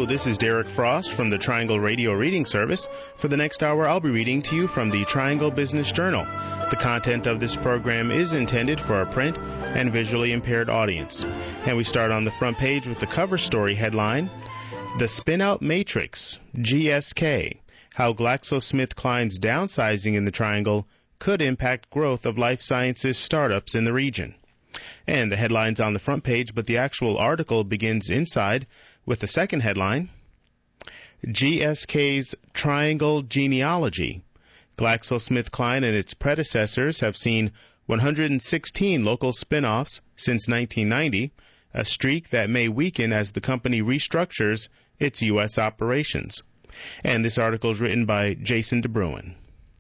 Hello, this is Derek Frost from the Triangle Radio Reading Service. For the next hour, I'll be reading to you from the Triangle Business Journal. The content of this program is intended for a print and visually impaired audience. And we start on the front page with the cover story headline, The Spin-Out Matrix, GSK, How GlaxoSmithKline's Downsizing in the Triangle Could Impact Growth of Life Sciences Startups in the Region. And the headline's on the front page, but the actual article begins inside with the second headline, GSK's Triangle Genealogy. GlaxoSmithKline and its predecessors have seen 116 local spin-offs since 1990, a streak that may weaken as the company restructures its U.S. operations. And this article is written by Jason DeBruin.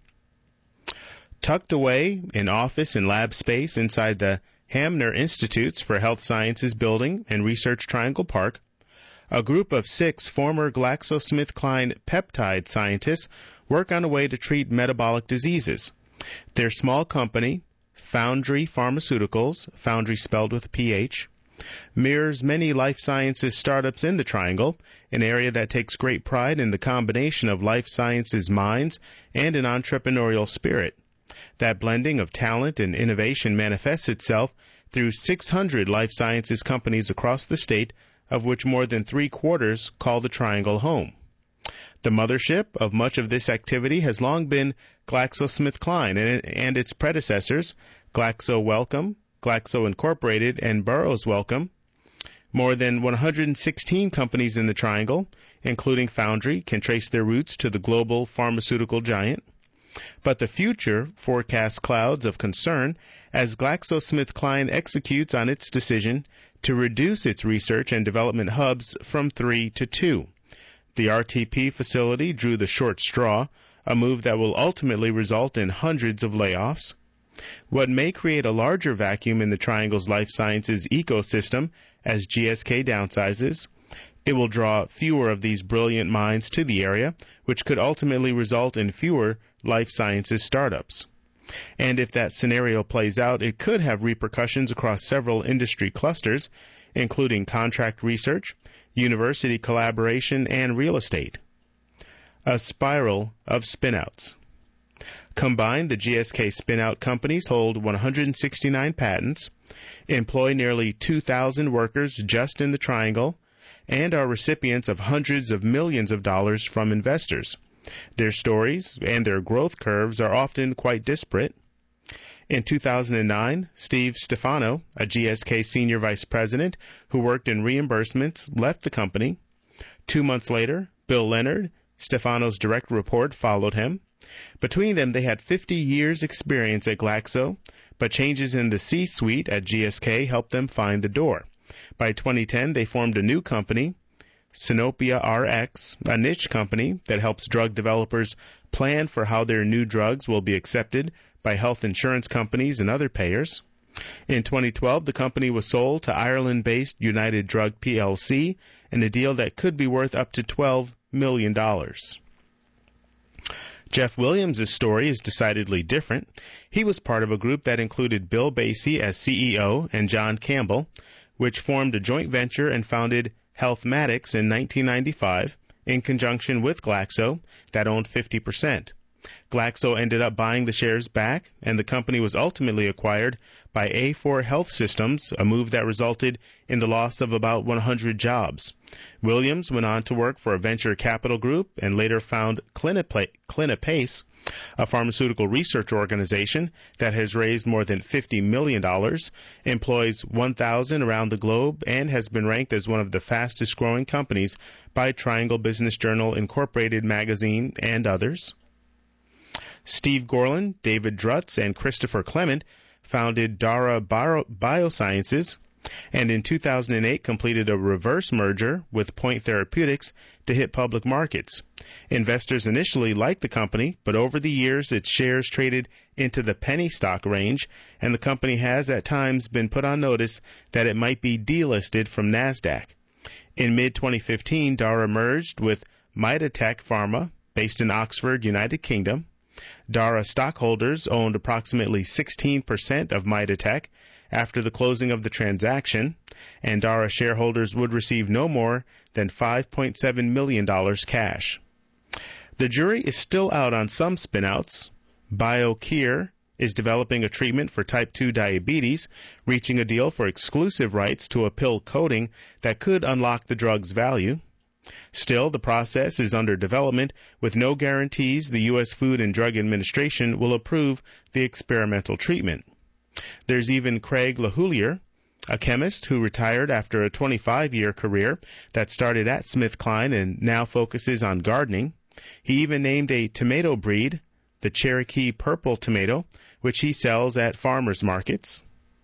Tucked away in office and lab space inside the Hamner Institutes for Health Sciences building in Research Triangle Park, a group of 6 former GlaxoSmithKline peptide scientists work on a way to treat metabolic diseases. Their small company, Foundry Pharmaceuticals, Foundry spelled with a PH, mirrors many life sciences startups in the Triangle, an area that takes great pride in the combination of life sciences minds and an entrepreneurial spirit. That blending of talent and innovation manifests itself through 600 life sciences companies across the state, of which more than 3/4 call the Triangle home. The mothership of much of this activity has long been GlaxoSmithKline and its predecessors, Glaxo Wellcome, Glaxo Incorporated, and Burroughs Wellcome. More than 116 companies in the Triangle, including Foundry, can trace their roots to the global pharmaceutical giant. But the future forecasts clouds of concern as GlaxoSmithKline executes on its decision to reduce its research and development hubs from 3 to 2. The RTP facility drew the short straw, a move that will ultimately result in hundreds of layoffs. What may create a larger vacuum in the Triangle's life sciences ecosystem as GSK downsizes, it will draw fewer of these brilliant minds to the area, which could ultimately result in fewer life sciences startups. And if that scenario plays out, it could have repercussions across several industry clusters, including contract research, university collaboration, and real estate. A spiral of spinouts. Combined, the GSK spinout companies hold 169 patents, employ nearly 2,000 workers just in the Triangle, and are recipients of hundreds of millions of dollars from investors. Their stories and their growth curves are often quite disparate. In 2009, Steve Stefano, a GSK senior vice president who worked in reimbursements, left the company. 2 months later, Bill Leonard, Stefano's direct report, followed him. Between them, they had 50 years' experience at Glaxo, but changes in the C-suite at GSK helped them find the door. By 2010, they formed a new company, Sinopia RX, a niche company that helps drug developers plan for how their new drugs will be accepted by health insurance companies and other payers. In 2012, the company was sold to Ireland-based United Drug plc in a deal that could be worth up to $12 million. Jeff Williams' story is decidedly different. He was part of a group that included Bill Basie as CEO and John Campbell, which formed a joint venture and founded Healthmatics in 1995 in conjunction with Glaxo that owned 50%. Glaxo ended up buying the shares back, and the company was ultimately acquired by A4 Health Systems, a move that resulted in the loss of about 100 jobs. Williams went on to work for a venture capital group and later found Clinipace, a pharmaceutical research organization that has raised more than $50 million, employs 1,000 around the globe, and has been ranked as one of the fastest-growing companies by Triangle Business Journal Incorporated magazine and others. Steve Gorlin, David Drutz, and Christopher Clement founded Dara Biosciences, and in 2008 completed a reverse merger with Point Therapeutics to hit public markets. Investors initially liked the company, but over the years its shares traded into the penny stock range, and the company has at times been put on notice that it might be delisted from NASDAQ. In mid-2015, Dara merged with Mitatech Pharma, based in Oxford, United Kingdom. Dara stockholders owned approximately 16% of Mitatech, after the closing of the transaction. Andara shareholders would receive no more than $5.7 million cash. The jury is still out on some spinouts. BioKir is developing a treatment for type 2 diabetes, reaching a deal for exclusive rights to a pill coating that could unlock the drug's value. Still, the process is under development, with no guarantees the U.S. Food and Drug Administration will approve the experimental treatment. There's even Craig LaHoulier, a chemist who retired after a 25-year career that started at SmithKline and now focuses on gardening. He even named a tomato breed, the Cherokee Purple tomato, which he sells at farmers markets.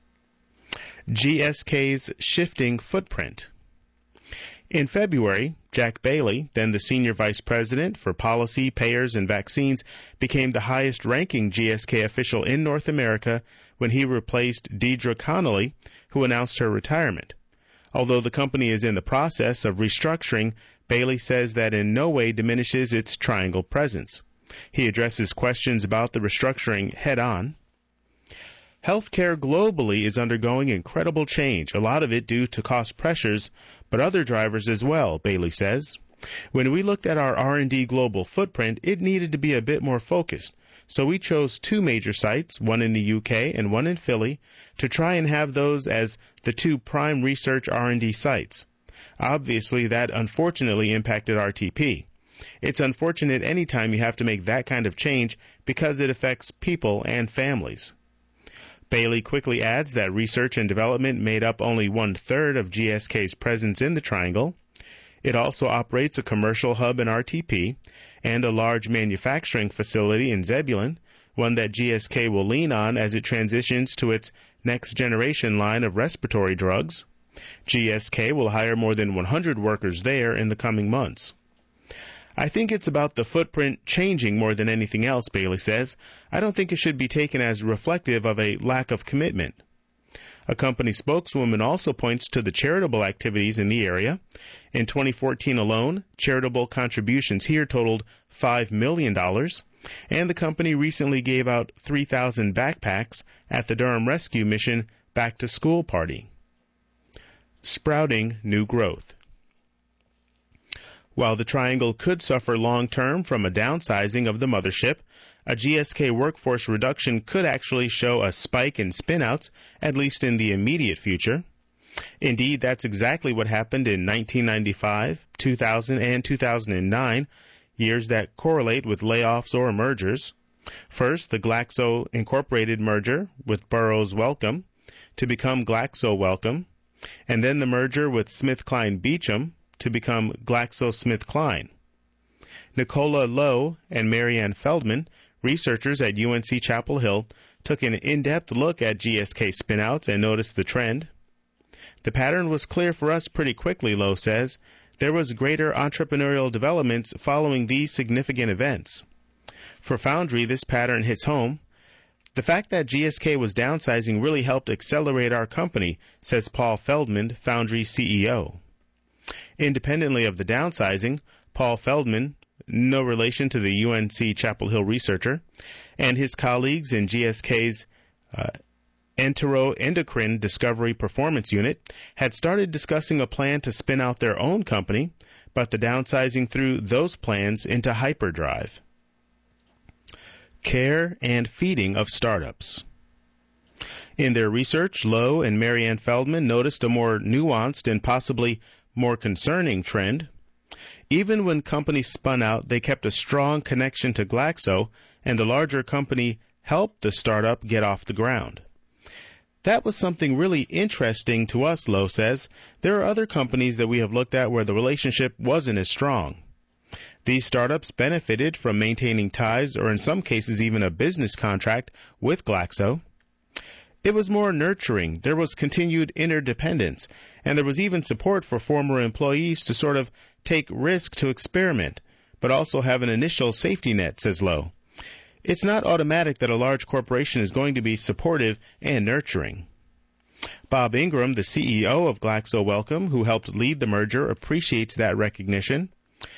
GSK's shifting footprint. In February, Jack Bailey, then the Senior Vice President for Policy, Payers, and Vaccines, became the highest-ranking GSK official in North America when he replaced Deidre Connolly, who announced her retirement. Although the company is in the process of restructuring, Bailey says that in no way diminishes its Triangle presence. He addresses questions about the restructuring head-on. Healthcare globally is undergoing incredible change, a lot of it due to cost pressures, but other drivers as well, Bailey says. When we looked at our R&D global footprint, it needed to be a bit more focused, so we chose 2 major sites, one in the UK and one in Philly, to try and have those as the 2 prime research R&D sites. Obviously, that unfortunately impacted RTP. It's unfortunate any time you have to make that kind of change because it affects people and families. Bailey quickly adds that research and development made up only 1/3 of GSK's presence in the Triangle. It also operates a commercial hub in RTP and a large manufacturing facility in Zebulon, one that GSK will lean on as it transitions to its next-generation line of respiratory drugs. GSK will hire more than 100 workers there in the coming months. I think it's about the footprint changing more than anything else, Bailey says. I don't think it should be taken as reflective of a lack of commitment. A company spokeswoman also points to the charitable activities in the area. In 2014 alone, charitable contributions here totaled $5 million, and the company recently gave out 3,000 backpacks at the Durham Rescue Mission Back to School party. Sprouting new growth. While the Triangle could suffer long-term from a downsizing of the mothership, a GSK workforce reduction could actually show a spike in spinouts, at least in the immediate future. Indeed, that's exactly what happened in 1995, 2000, and 2009, years that correlate with layoffs or mergers. First, the Glaxo Incorporated merger with Burroughs Wellcome to become Glaxo Wellcome, and then the merger with SmithKline Beecham to become GlaxoSmithKline. Nicola Lowe and Marianne Feldman, researchers at UNC Chapel Hill, took an in-depth look at GSK spinouts and noticed the trend. The pattern was clear for us pretty quickly, Lowe says. There was greater entrepreneurial developments following these significant events. For Foundry, this pattern hits home. The fact that GSK was downsizing really helped accelerate our company, says Paul Feldman, Foundry CEO. Independently of the downsizing, Paul Feldman, no relation to the UNC Chapel Hill researcher, and his colleagues in GSK's Enteroendocrine Discovery Performance Unit had started discussing a plan to spin out their own company, but the downsizing threw those plans into hyperdrive. Care and feeding of startups. In their research, Lowe and Marianne Feldman noticed a more nuanced and possibly more concerning trend. Even when companies spun out, they kept a strong connection to Glaxo, and the larger company helped the startup get off the ground. That was something really interesting to us, Lowe says. There are other companies that we have looked at where the relationship wasn't as strong. These startups benefited from maintaining ties, or in some cases even a business contract, with Glaxo. It was more nurturing, there was continued interdependence, and there was even support for former employees to sort of take risk to experiment, but also have an initial safety net, says Lowe. It's not automatic that a large corporation is going to be supportive and nurturing. Bob Ingram, the CEO of Glaxo Wellcome, who helped lead the merger, appreciates that recognition.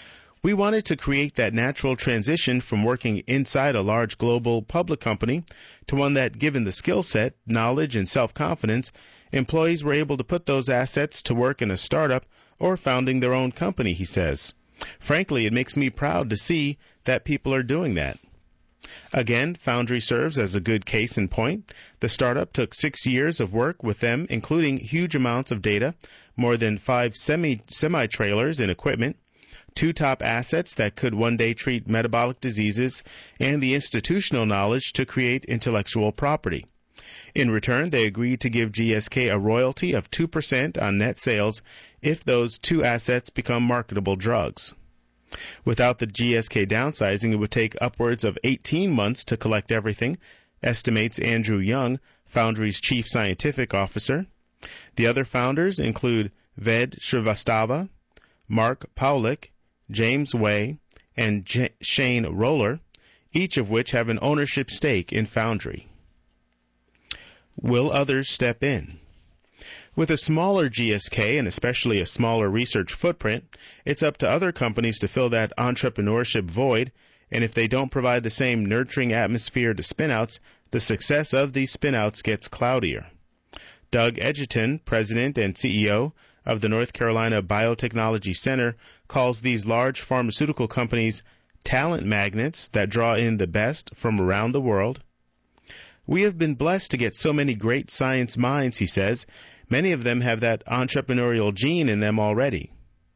We wanted to create that natural transition from working inside a large global public company to one that, given the skill set, knowledge, and self-confidence, employees were able to put those assets to work in a startup or founding their own company, he says. Frankly, it makes me proud to see that people are doing that. Again, Foundry serves as a good case in point. The startup took 6 years of work with them, including huge amounts of data, more than 5 semi-trailers and equipment, 2 top assets that could one day treat metabolic diseases, and the institutional knowledge to create intellectual property. In return, they agreed to give GSK a royalty of 2% on net sales if those 2 assets become marketable drugs. Without the GSK downsizing, it would take upwards of 18 months to collect everything, estimates Andrew Young, Foundry's chief scientific officer. The other founders include Ved Srivastava, Mark Paulik, James Way, and Shane Roller, each of which have an ownership stake in Foundry. Will others step in? With a smaller GSK and especially a smaller research footprint, it's up to other companies to fill that entrepreneurship void, and if they don't provide the same nurturing atmosphere to spinouts, the success of these spinouts gets cloudier. Doug Edgerton, president and CEO of the North Carolina Biotechnology Center, calls these large pharmaceutical companies talent magnets that draw in the best from around the world. We have been blessed to get so many great science minds, he says. Many of them have that entrepreneurial gene in them already.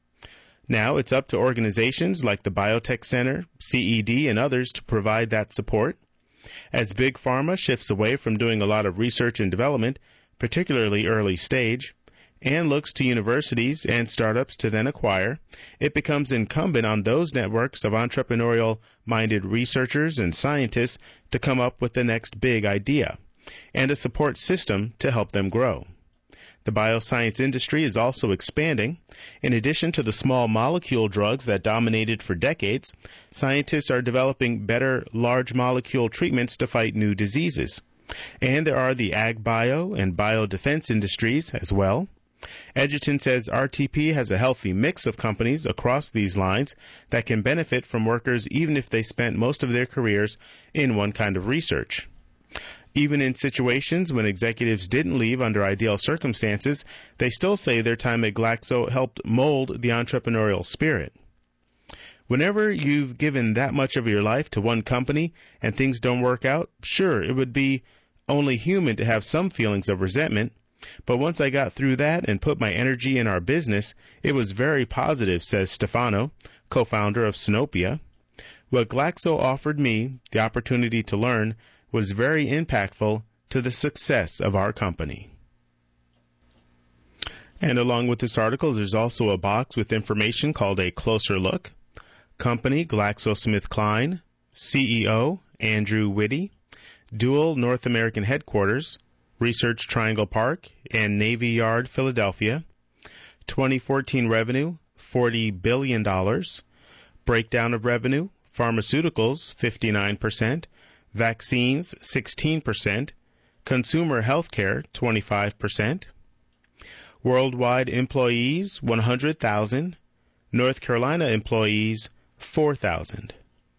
Now it's up to organizations like the Biotech Center, CED, and others to provide that support. As Big Pharma shifts away from doing a lot of research and development, particularly early stage, and looks to universities and startups to then acquire, it becomes incumbent on those networks of entrepreneurial-minded researchers and scientists to come up with the next big idea, and a support system to help them grow. The bioscience industry is also expanding. In addition to the small molecule drugs that dominated for decades, scientists are developing better large molecule treatments to fight new diseases. And there are the ag bio and biodefense industries as well. Edgerton says RTP has a healthy mix of companies across these lines that can benefit from workers even if they spent most of their careers in one kind of research. Even in situations when executives didn't leave under ideal circumstances, they still say their time at Glaxo helped mold the entrepreneurial spirit. Whenever you've given that much of your life to one company and things don't work out, sure, it would be only human to have some feelings of resentment. But once I got through that and put my energy in our business, it was very positive, says Stefano, co-founder of Sinopia. What Glaxo offered me, the opportunity to learn, was very impactful to the success of our company. And along with this article, there's also a box with information called A Closer Look. Company GlaxoSmithKline, CEO Andrew Whitty, dual North American headquarters, Research Triangle Park and Navy Yard, Philadelphia. 2014 revenue, $40 billion. Breakdown of revenue, pharmaceuticals, 59%. Vaccines, 16%. Consumer healthcare, 25%. Worldwide employees, 100,000. North Carolina employees, 4,000.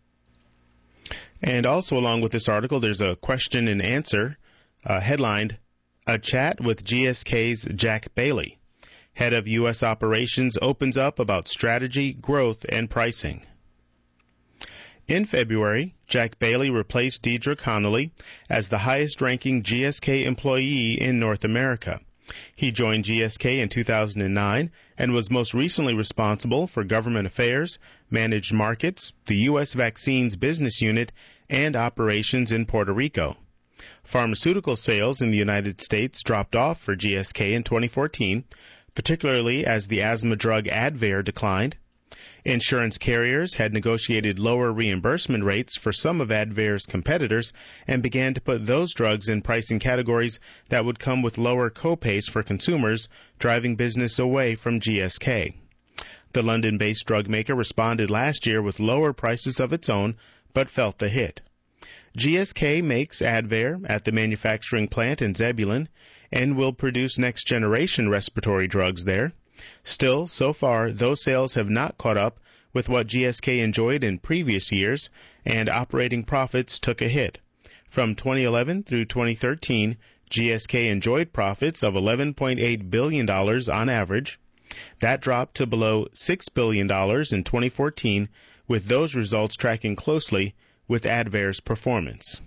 And also along with this article, there's a question and answer headlined, A Chat with GSK's Jack Bailey. Head of U.S. Operations opens up about strategy, growth, and pricing. In February, Jack Bailey replaced Deidre Connolly as the highest-ranking GSK employee in North America. He joined GSK in 2009 and was most recently responsible for government affairs, managed markets, the U.S. vaccines business unit, and operations in Puerto Rico. Pharmaceutical sales in the United States dropped off for GSK in 2014, particularly as the asthma drug Advair declined. Insurance carriers had negotiated lower reimbursement rates for some of Advair's competitors and began to put those drugs in pricing categories that would come with lower copays for consumers, driving business away from GSK. The London-based drug maker responded last year with lower prices of its own, but felt the hit. GSK makes Advair at the manufacturing plant in Zebulon and will produce next-generation respiratory drugs there. Still, so far, those sales have not caught up with what GSK enjoyed in previous years, and operating profits took a hit. From 2011 through 2013, GSK enjoyed profits of $11.8 billion on average. That dropped to below $6 billion in 2014, with those results tracking closely with Advair's performance.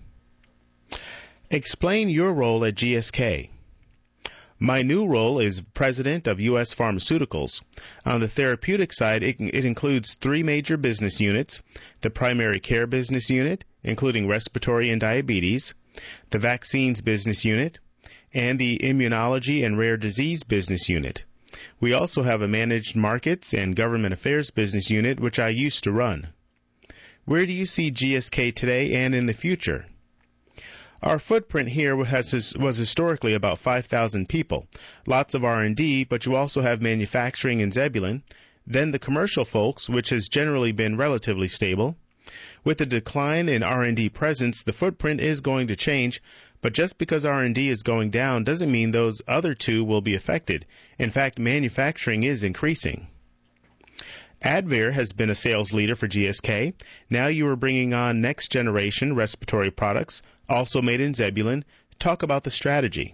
Explain your role at GSK. My new role is President of U.S. Pharmaceuticals. On the therapeutic side, it includes three major business units: the primary care business unit, including respiratory and diabetes, the vaccines business unit, and the immunology and rare disease business unit. We also have a managed markets and government affairs business unit, which I used to run. Where do you see GSK today and in the future? Our footprint here was historically about 5,000 people, lots of R&D, but you also have manufacturing in Zebulon, then the commercial folks, which has generally been relatively stable. With the decline in R&D presence, the footprint is going to change, but just because R&D is going down doesn't mean those other two will be affected. In fact, manufacturing is increasing. Advair has been a sales leader for GSK. Now you are bringing on next-generation respiratory products, also made in Zebulon. Talk about the strategy.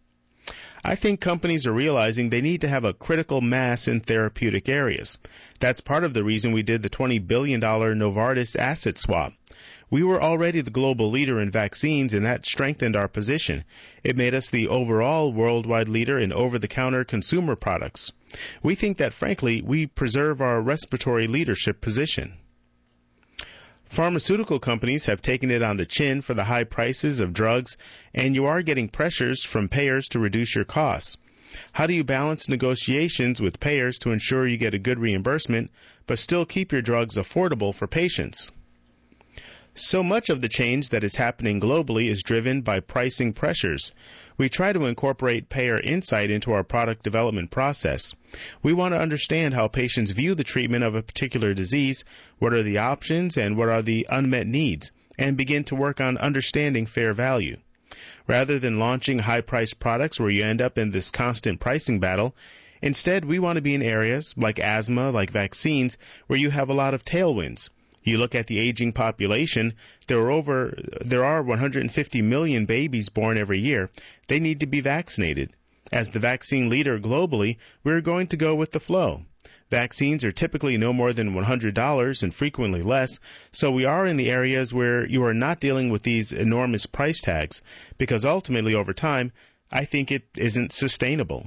I think companies are realizing they need to have a critical mass in therapeutic areas. That's part of the reason we did the $20 billion Novartis asset swap. We were already the global leader in vaccines, and that strengthened our position. It made us the overall worldwide leader in over-the-counter consumer products. We think that, frankly, we preserve our respiratory leadership position. Pharmaceutical companies have taken it on the chin for the high prices of drugs, and you are getting pressures from payers to reduce your costs. How do you balance negotiations with payers to ensure you get a good reimbursement, but still keep your drugs affordable for patients? So much of the change that is happening globally is driven by pricing pressures. We try to incorporate payer insight into our product development process. We want to understand how patients view the treatment of a particular disease, what are the options, and what are the unmet needs, and begin to work on understanding fair value. Rather than launching high-priced products where you end up in this constant pricing battle, instead we want to be in areas like asthma, like vaccines, where you have a lot of tailwinds. You look at the aging population, there are 150 million babies born every year. They need to be vaccinated. As the vaccine leader globally, we're going to go with the flow. Vaccines are typically no more than $100 and frequently less, so we are in the areas where you are not dealing with these enormous price tags, because ultimately over time, I think it isn't sustainable.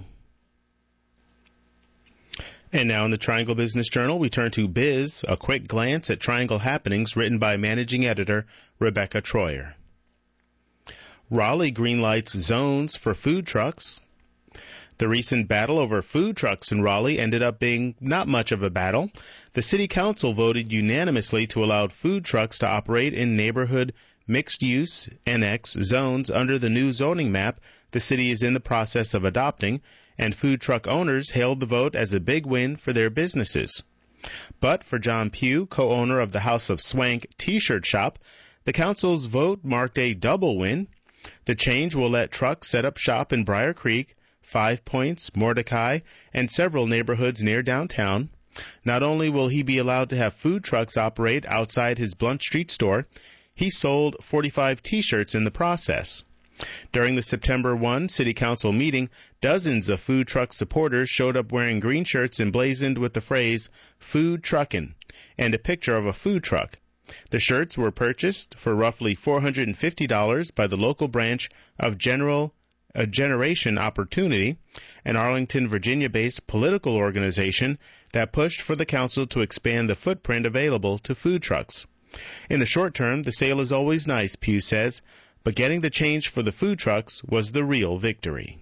And now in the Triangle Business Journal, we turn to Biz, a quick glance at Triangle happenings, written by managing editor Rebecca Troyer. Raleigh greenlights zones for food trucks. The recent battle over food trucks in Raleigh ended up being not much of a battle. The city council voted unanimously to allow food trucks to operate in neighborhood mixed-use NX zones under the new zoning map the city is in the process of adopting, and food truck owners hailed the vote as a big win for their businesses. But for John Pugh, co-owner of the House of Swank T-shirt shop, the council's vote marked a double win. The change will let trucks set up shop in Briar Creek, Five Points, Mordecai, and several neighborhoods near downtown. Not only will he be allowed to have food trucks operate outside his Blunt Street store, he sold 45 T-shirts in the process. During the September 1 City Council meeting, dozens of food truck supporters showed up wearing green shirts emblazoned with the phrase, "Food Truckin'," and a picture of a food truck. The shirts were purchased for roughly $450 by the local branch of Generation Opportunity, an Arlington, Virginia-based political organization that pushed for the council to expand the footprint available to food trucks. In the short term, the sale is always nice, Pugh says, but getting the change for the food trucks was the real victory.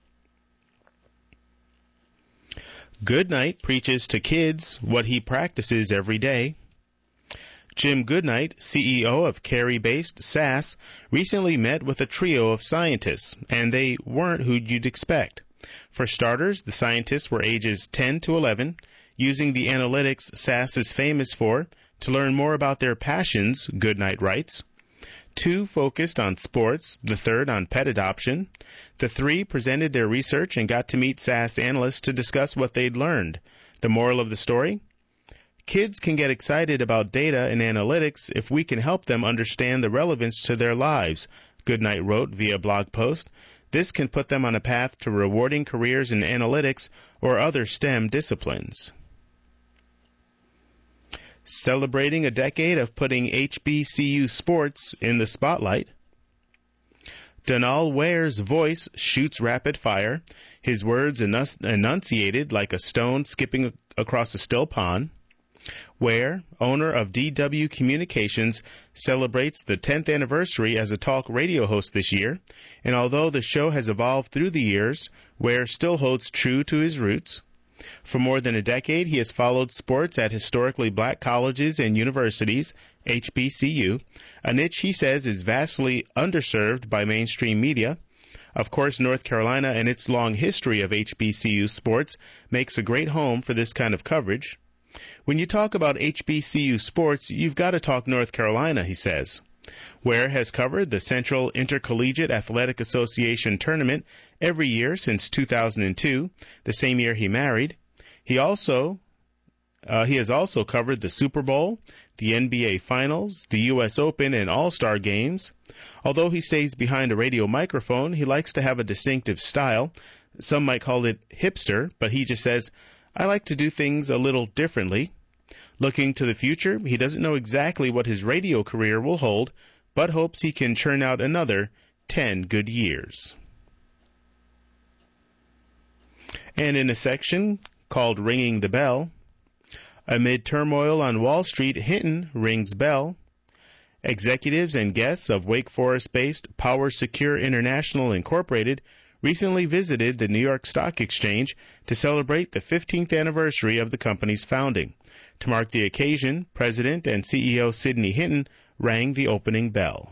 Goodnight preaches to kids what he practices every day. Jim Goodnight, CEO of Cary-based SAS, recently met with a trio of scientists, and they weren't who you'd expect. For starters, the scientists were ages 10 to 11, using the analytics SAS is famous for to learn more about their passions, Goodnight writes. 2 focused on sports, the third on pet adoption. The 3 presented their research and got to meet SAS analysts to discuss what they'd learned. The moral of the story? Kids can get excited about data and analytics if we can help them understand the relevance to their lives, Goodnight wrote via blog post. This can put them on a path to rewarding careers in analytics or other STEM disciplines. Celebrating a decade of putting HBCU sports in the spotlight. Donal Ware's voice shoots rapid fire, his words enunciated like a stone skipping across a still pond. Ware, owner of DW Communications, celebrates the 10th anniversary as a talk radio host this year, and although the show has evolved through the years, Ware still holds true to his roots. For more than a decade, he has followed sports at historically black colleges and universities, HBCU, a niche he says is vastly underserved by mainstream media. Of course, North Carolina and its long history of HBCU sports makes a great home for this kind of coverage. When you talk about HBCU sports, you've got to talk North Carolina, he says. Ware has covered the Central Intercollegiate Athletic Association tournament every year since 2002, the same year he married. He has also covered the Super Bowl, the NBA Finals, the U.S. Open, and All-Star games. Although he stays behind a radio microphone, he likes to have a distinctive style. Some might call it hipster, but he just says, I like to do things a little differently. Looking to the future, he doesn't know exactly what his radio career will hold, but hopes he can churn out another 10 good years. And in a section called Ringing the Bell, amid turmoil on Wall Street, Hinton rings bell. Executives and guests of Wake Forest-based Power Secure International Incorporated recently visited the New York Stock Exchange to celebrate the 15th anniversary of the company's founding. To mark the occasion, President and CEO Sidney Hinton rang the opening bell.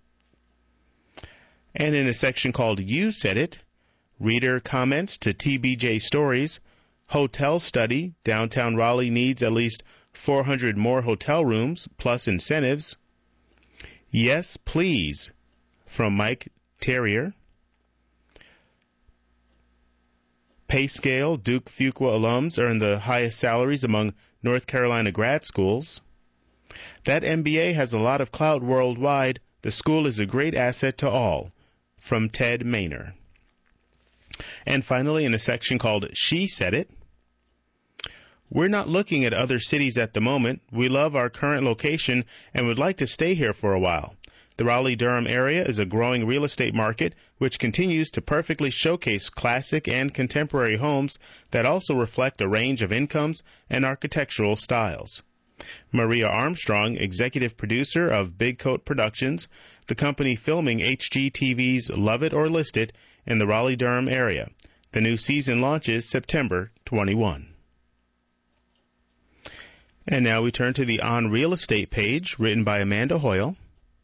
And in a section called You Said It, reader comments to TBJ Stories, hotel study, downtown Raleigh needs at least 400 more hotel rooms plus incentives. Yes, please, from Mike Terrier. Pay scale, Duke Fuqua alums earn the highest salaries among North Carolina grad schools. That MBA has a lot of clout worldwide. The school is a great asset to all. From Ted Maynor. And finally, in a section called She Said It, we're not looking at other cities at the moment. We love our current location and would like to stay here for a while. The Raleigh-Durham area is a growing real estate market which continues to perfectly showcase classic and contemporary homes that also reflect a range of incomes and architectural styles. Maria Armstrong, executive producer of Big Coat Productions, the company filming HGTV's Love It or List It in the Raleigh-Durham area. The new season launches September 21. And now we turn to the On Real Estate page, written by Amanda Hoyle.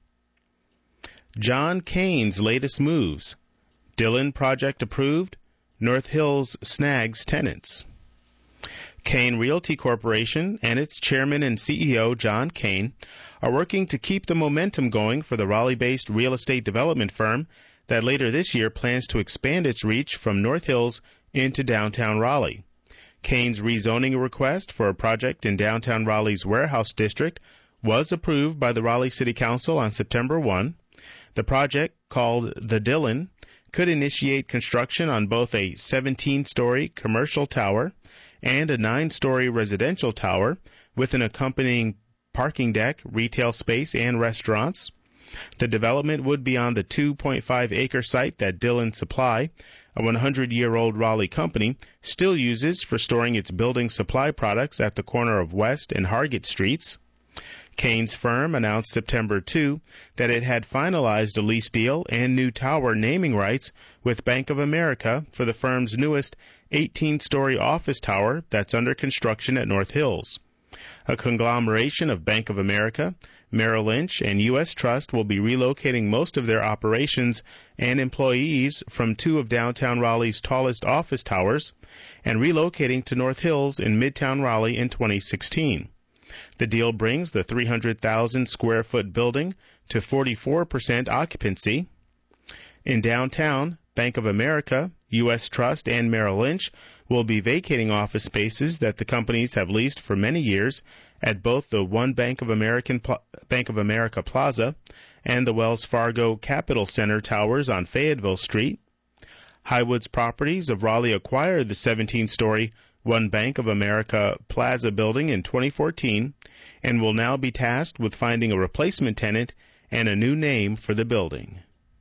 John Kane's latest moves. Dillon project approved. North Hills snags tenants. Kane Realty Corporation and its chairman and CEO, John Kane, are working to keep the momentum going for the Raleigh-based real estate development firm that later this year plans to expand its reach from North Hills into downtown Raleigh. Kane's rezoning request for a project in downtown Raleigh's Warehouse District was approved by the Raleigh City Council on September 1. The project, called the Dillon, could initiate construction on both a 17-story commercial tower and a 9-story residential tower with an accompanying parking deck, retail space, and restaurants. The development would be on the 2.5-acre site that Dillon Supply, a 100-year-old Raleigh company, still uses for storing its building supply products at the corner of West and Hargett Streets. Kane's firm announced September 2 that it had finalized a lease deal and new tower naming rights with Bank of America for the firm's newest 18-story office tower that's under construction at North Hills. A conglomeration of Bank of America, Merrill Lynch, and U.S. Trust will be relocating most of their operations and employees from two of downtown Raleigh's tallest office towers and relocating to North Hills in Midtown Raleigh in 2016. The deal brings the 300,000 square foot building to 44% occupancy. In downtown, Bank of America, U.S. Trust, and Merrill Lynch will be vacating office spaces that the companies have leased for many years at both the One Bank of America Plaza and the Wells Fargo Capital Center towers on Fayetteville Street. Highwoods Properties of Raleigh acquired the 17-story One Bank of America Plaza building in 2014 and will now be tasked with finding a replacement tenant and a new name for the building.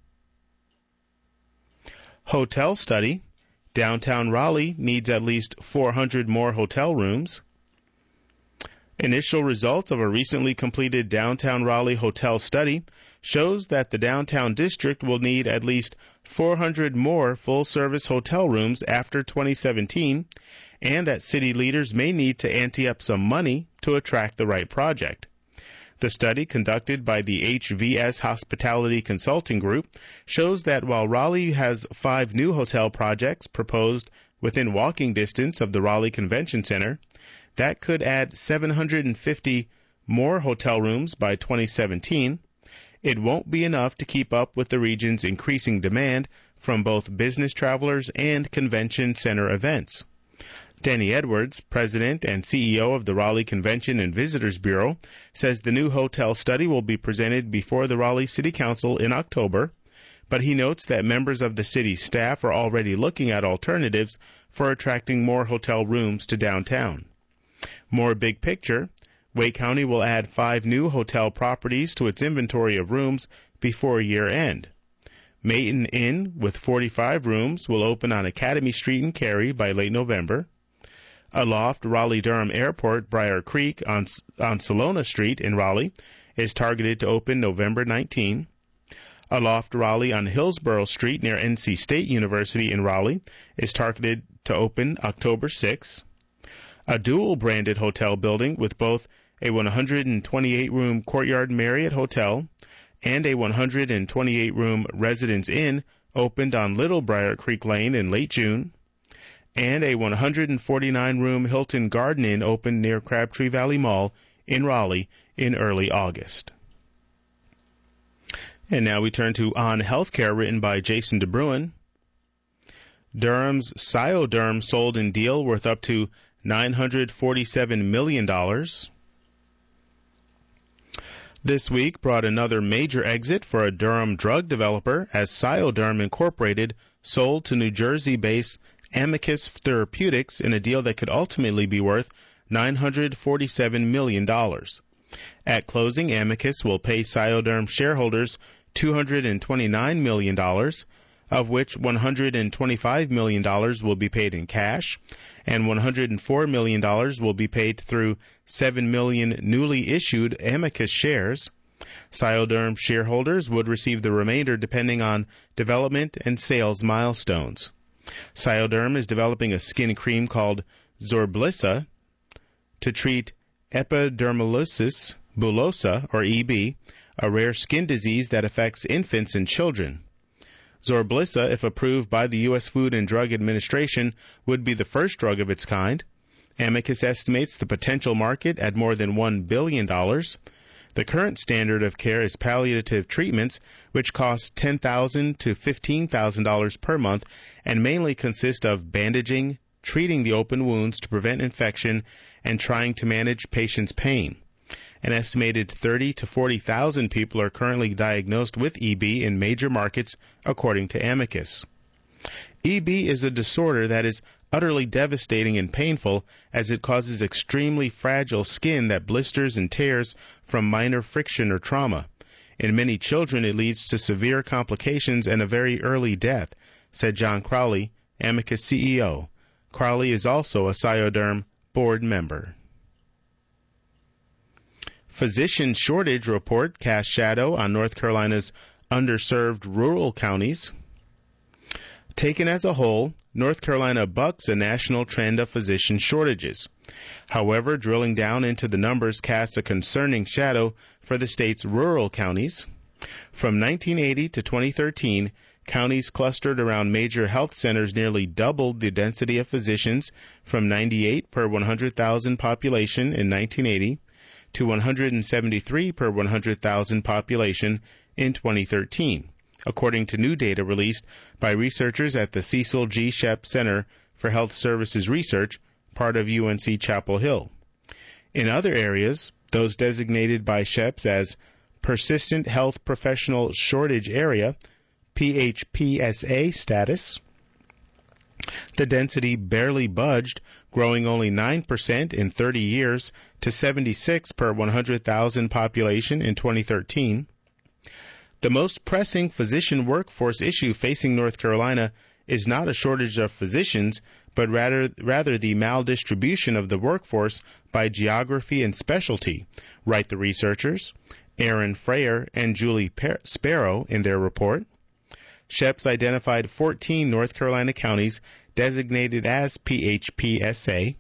Hotel study. Downtown Raleigh needs at least 400 more hotel rooms. Initial results of a recently completed downtown Raleigh hotel study shows that the downtown district will need at least 400 more full-service hotel rooms after 2017, and that city leaders may need to ante up some money to attract the right project. The study conducted by the HVS Hospitality Consulting Group shows that while Raleigh has 5 new hotel projects proposed within walking distance of the Raleigh Convention Center, that could add 750 more hotel rooms by 2017. It won't be enough to keep up with the region's increasing demand from both business travelers and convention center events. Denny Edwards, president and CEO of the Raleigh Convention and Visitors Bureau, says the new hotel study will be presented before the Raleigh City Council in October, but he notes that members of the city's staff are already looking at alternatives for attracting more hotel rooms to downtown. More big picture, Wake County will add 5 new hotel properties to its inventory of rooms before year end. Mayton Inn, with 45 rooms, will open on Academy Street in Cary by late November. Aloft Raleigh-Durham Airport, Briar Creek on Salona Street in Raleigh is targeted to open November 19. Aloft Raleigh on Hillsborough Street near NC State University in Raleigh is targeted to open October 6. A dual-branded hotel building with both a 128-room Courtyard Marriott Hotel and a 128-room Residence Inn opened on Little Briar Creek Lane in late June, and a 149-room Hilton Garden Inn opened near Crabtree Valley Mall in Raleigh in early August. And now we turn to On Healthcare, written by Jason DeBruin. Durham's Scioderm sold in deal worth up to $947 million. This week brought another major exit for a Durham drug developer as Scioderm Incorporated sold to New Jersey-based Amicus Therapeutics in a deal that could ultimately be worth $947 million. At closing, Amicus will pay Scioderm shareholders $229 million, of which $125 million will be paid in cash, and $104 million will be paid through 7 million newly issued Amicus shares. Scioderm shareholders would receive the remainder depending on development and sales milestones. Scioderm is developing a skin cream called Zorblissa to treat epidermolysis bullosa, or EB, a rare skin disease that affects infants and children. Zorblissa, if approved by the U.S. Food and Drug Administration, would be the first drug of its kind. Amicus estimates the potential market at more than $1 billion. The current standard of care is palliative treatments, which cost $10,000 to $15,000 per month and mainly consist of bandaging, treating the open wounds to prevent infection, and trying to manage patients' pain. An estimated 30,000 to 40,000 people are currently diagnosed with EB in major markets, according to Amicus. EB is a disorder that is utterly devastating and painful as it causes extremely fragile skin that blisters and tears from minor friction or trauma. In many children, it leads to severe complications and a very early death, said John Crowley, Amicus CEO. Crowley is also a Scioderm board member. Physician shortage report casts shadow on North Carolina's underserved rural counties. Taken as a whole, North Carolina bucks a national trend of physician shortages. However, drilling down into the numbers casts a concerning shadow for the state's rural counties. From 1980 to 2013, counties clustered around major health centers nearly doubled the density of physicians from 98 per 100,000 population in 1980 to 173 per 100,000 population in 2013, according to new data released by researchers at the Cecil G. Shep Center for Health Services Research, part of UNC Chapel Hill. In other areas, those designated by Sheps as Persistent Health Professional Shortage Area, PHPSA status, the density barely budged, growing only 9% in 30 years to 76 per 100,000 population in 2013. The most pressing physician workforce issue facing North Carolina is not a shortage of physicians, but rather the maldistribution of the workforce by geography and specialty, write the researchers, Aaron Freyer and Julie Sparrow, in their report. Sheps identified 14 North Carolina counties designated as PHPSA.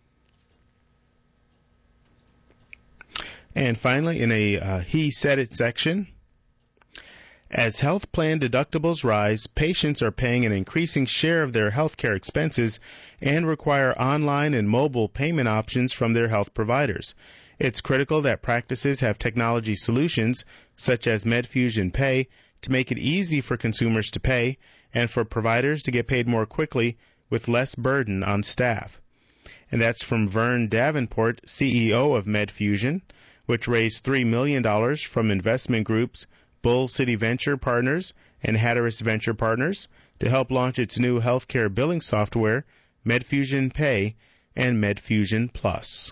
And finally, in a He Said It section, as health plan deductibles rise, patients are paying an increasing share of their health care expenses and require online and mobile payment options from their health providers. It's critical that practices have technology solutions, such as MedFusion Pay, to make it easy for consumers to pay and for providers to get paid more quickly with less burden on staff. And that's from Vern Davenport, CEO of MedFusion, which raised $3 million from investment groups Bull City Venture Partners and Hatteras Venture Partners to help launch its new healthcare billing software, MedFusion Pay and MedFusion Plus.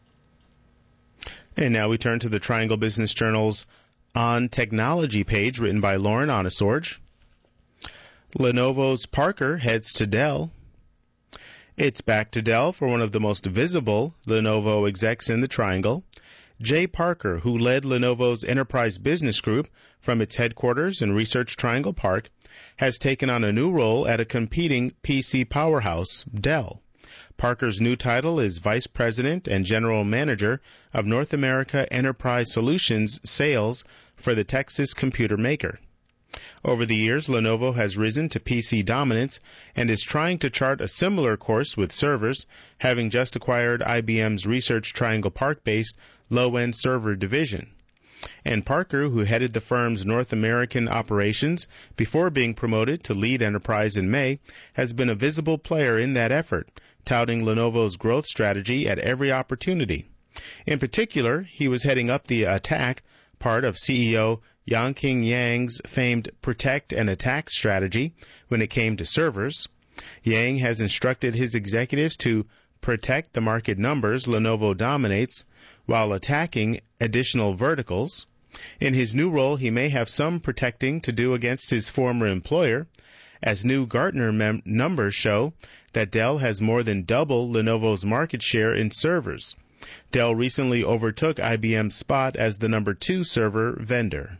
And now we turn to the Triangle Business Journal's On Technology page, written by Lauren Onesorge. Lenovo's Parker heads to Dell. It's back to Dell for one of the most visible Lenovo execs in the Triangle. Jay Parker, who led Lenovo's Enterprise Business Group from its headquarters in Research Triangle Park, has taken on a new role at a competing PC powerhouse, Dell. Parker's new title is Vice President and General Manager of North America Enterprise Solutions Sales for the Texas computer maker. Over the years, Lenovo has risen to PC dominance and is trying to chart a similar course with servers, having just acquired IBM's Research Triangle Park-based low-end server division. And Parker, who headed the firm's North American operations before being promoted to lead enterprise in May, has been a visible player in that effort, touting Lenovo's growth strategy at every opportunity. In particular, he was heading up the attack part of CEO Yanqing Yang's famed protect and attack strategy when it came to servers. Yang has instructed his executives to protect the market numbers Lenovo dominates while attacking additional verticals. In his new role, he may have some protecting to do against his former employer, as new Gartner numbers show that Dell has more than double Lenovo's market share in servers. Dell recently overtook IBM's spot as the number 2 server vendor.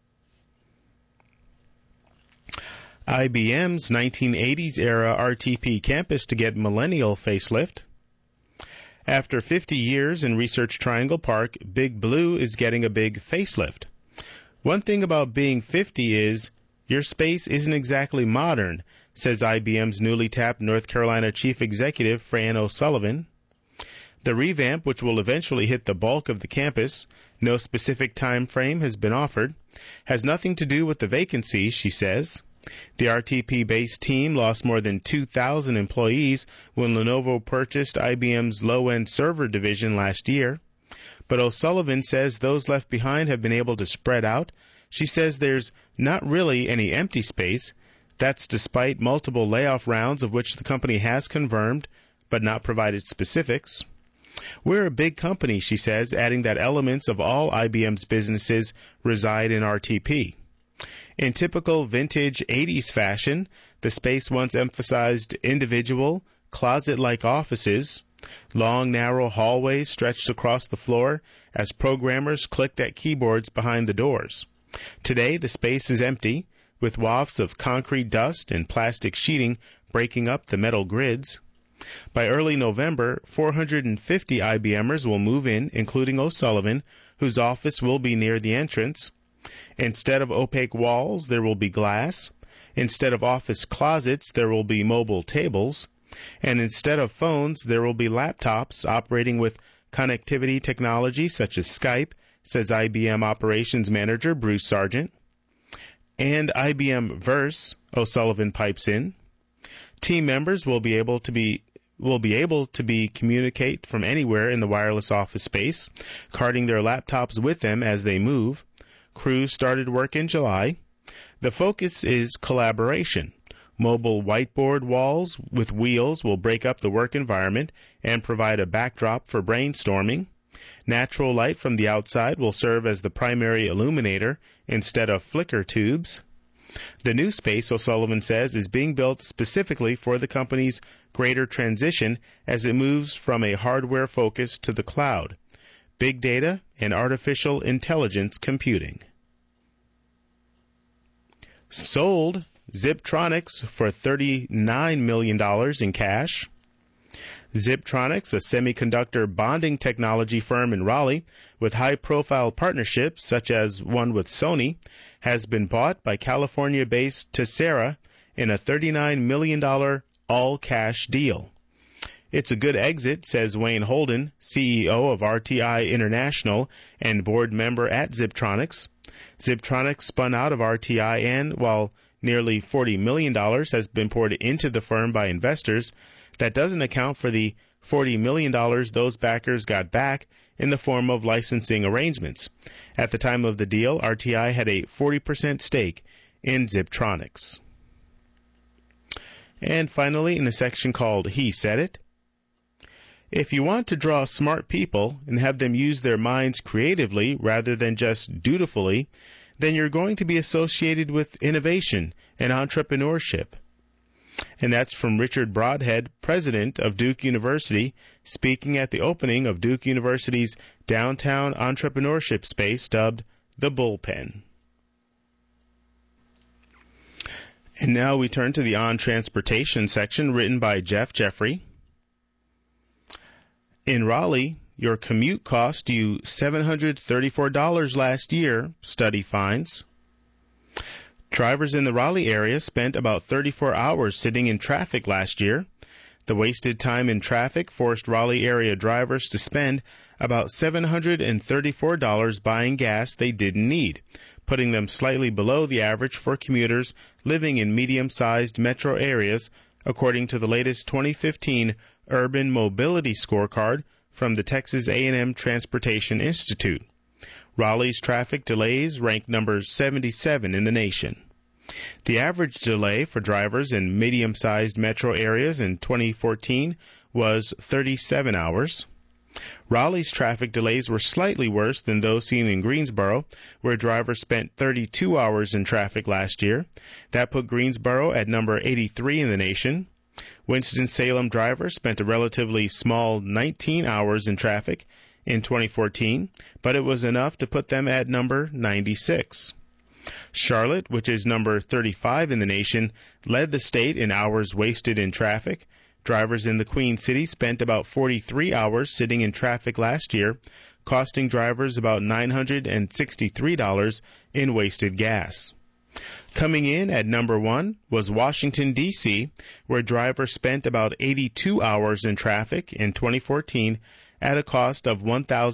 IBM's 1980s-era RTP campus to get millennial facelift. After 50 years in Research Triangle Park, Big Blue is getting a big facelift. One thing about being 50 is your space isn't exactly modern, says IBM's newly tapped North Carolina Chief Executive Fran O'Sullivan. The revamp, which will eventually hit the bulk of the campus, no specific time frame has been offered, has nothing to do with the vacancy, she says. The RTP-based team lost more than 2,000 employees when Lenovo purchased IBM's low-end server division last year. But O'Sullivan says those left behind have been able to spread out. She says there's not really any empty space. That's despite multiple layoff rounds of which the company has confirmed, but not provided specifics. We're a big company, she says, adding that elements of all IBM's businesses reside in RTP. In typical vintage 80s fashion, the space once emphasized individual, closet-like offices. Long, narrow hallways stretched across the floor as programmers clicked at keyboards behind the doors. Today, the space is empty, with wafts of concrete dust and plastic sheeting breaking up the metal grids. By early November, 450 IBMers will move in, including O'Sullivan, whose office will be near the entrance. Instead of opaque walls, there will be glass. Instead of office closets, there will be mobile tables. And instead of phones, there will be laptops operating with connectivity technology such as Skype, says IBM Operations Manager Bruce Sargent. And IBM Verse, O'Sullivan pipes in. Team members will be able to communicate from anywhere in the wireless office space, carting their laptops with them as they move. Crews started work in July. The focus is collaboration. Mobile whiteboard walls with wheels will break up the work environment and provide a backdrop for brainstorming. Natural light from the outside will serve as the primary illuminator instead of flicker tubes. The new space, O'Sullivan says, is being built specifically for the company's greater transition as it moves from a hardware focus to the cloud, big data, and artificial intelligence computing. Sold Ziptronics for $39 million in cash. Ziptronics, a semiconductor bonding technology firm in Raleigh with high-profile partnerships such as one with Sony, has been bought by California-based Tessera in a $39 million all-cash deal. It's a good exit, says Wayne Holden, CEO of RTI International and board member at Ziptronics. Ziptronics spun out of RTI and, while nearly $40 million has been poured into the firm by investors, that doesn't account for the $40 million those backers got back in the form of licensing arrangements. At the time of the deal, RTI had a 40% stake in Ziptronics. And finally, in a section called He Said It, if you want to draw smart people and have them use their minds creatively rather than just dutifully, then you're going to be associated with innovation and entrepreneurship. And that's from Richard Broadhead, president of Duke University, speaking at the opening of Duke University's downtown entrepreneurship space dubbed the Bullpen. And now we turn to the On Transportation section written by Jeff Jeffrey. In Raleigh, your commute cost you $734 last year, study finds. Drivers in the Raleigh area spent about 34 hours sitting in traffic last year. The wasted time in traffic forced Raleigh area drivers to spend about $734 buying gas they didn't need, putting them slightly below the average for commuters living in medium-sized metro areas, according to the latest 2015 Urban Mobility Scorecard from the Texas A&M Transportation Institute. Raleigh's traffic delays rank number 77 in the nation. The average delay for drivers in medium-sized metro areas in 2014 was 37 hours. Raleigh's traffic delays were slightly worse than those seen in Greensboro, where drivers spent 32 hours in traffic last year. That put Greensboro at number 83 in the nation. Winston-Salem drivers spent a relatively small 19 hours in traffic in 2014, but it was enough to put them at number 96. Charlotte, which is number 35 in the nation, led the state in hours wasted in traffic. Drivers in the Queen City spent about 43 hours sitting in traffic last year, costing drivers about $963 in wasted gas. Coming in at number 1 was Washington, D.C., where drivers spent about 82 hours in traffic in 2014 at a cost of